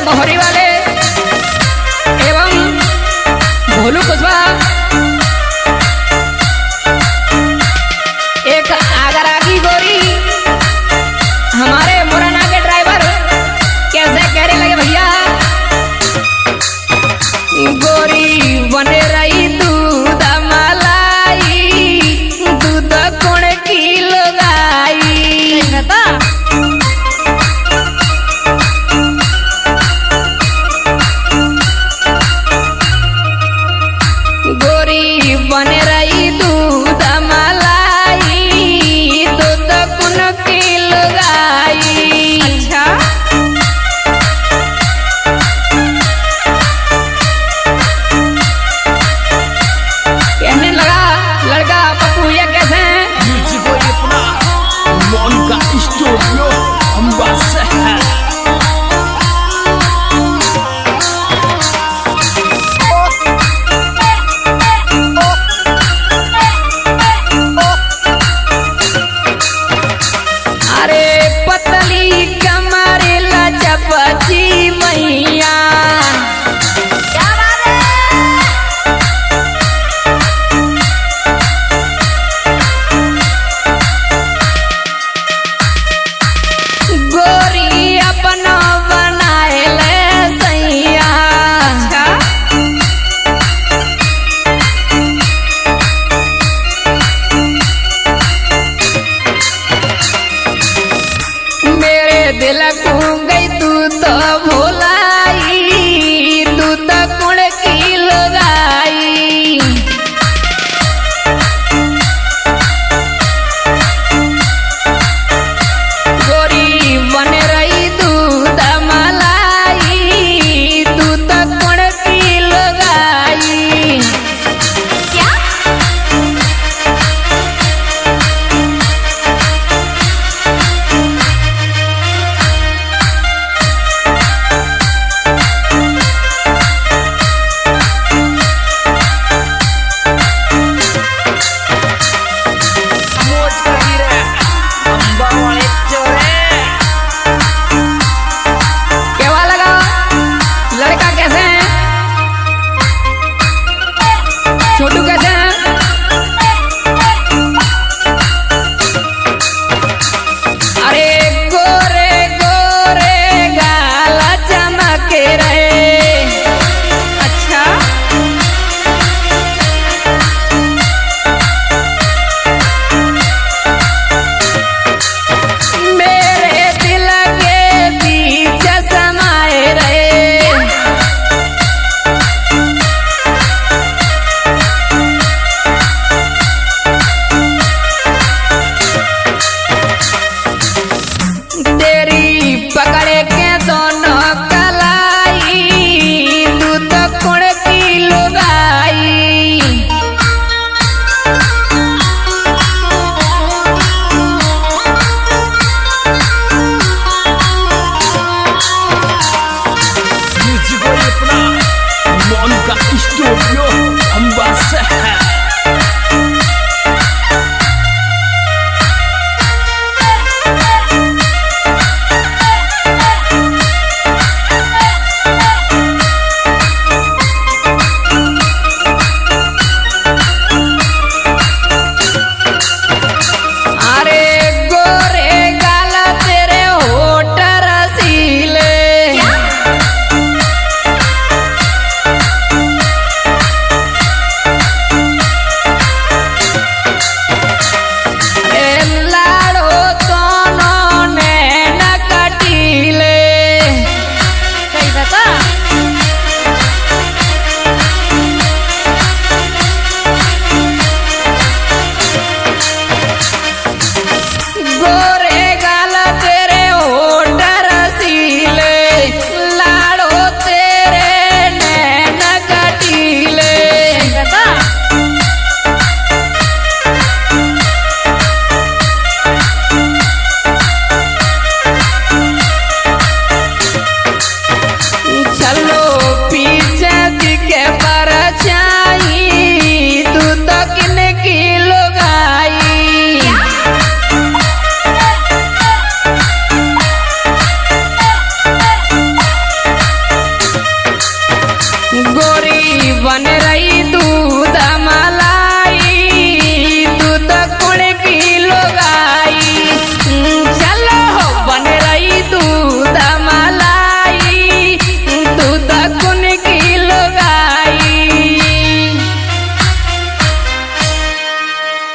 मोहरी वाले एवं भोलू कुशवाहा, एक आगरा की गोरी हमारे मुरैना के ड्राइवर कैसे कह रहे लगे भैया, गोरी बने रही दूध मलाई, दूध कौन की लगाई बता। गोरी बने रही दूध मलाई, दूध कौन की लगाई। अच्छा कहने लगा लड़का पप्पू ये कैसे मोनिका स्टूडियो अम्बासर। अरे पतली कमर लचपची मैया, क्या बात है। गोरी अपना बनाए ले सैया। अच्छा मेरे दिल को गई तू तो भुलाई, तू तो कुण की लगाई। गोरी बन रही दूध मलाई, तू तो कुण की लगाई। क्या केवा लगा लड़का कैसे है, छोटू कैसे है। अरे गोरे गोरे गाला चमक रहे। अच्छा मेरे दिल के बीच समाए रहे। तेरी पकड़े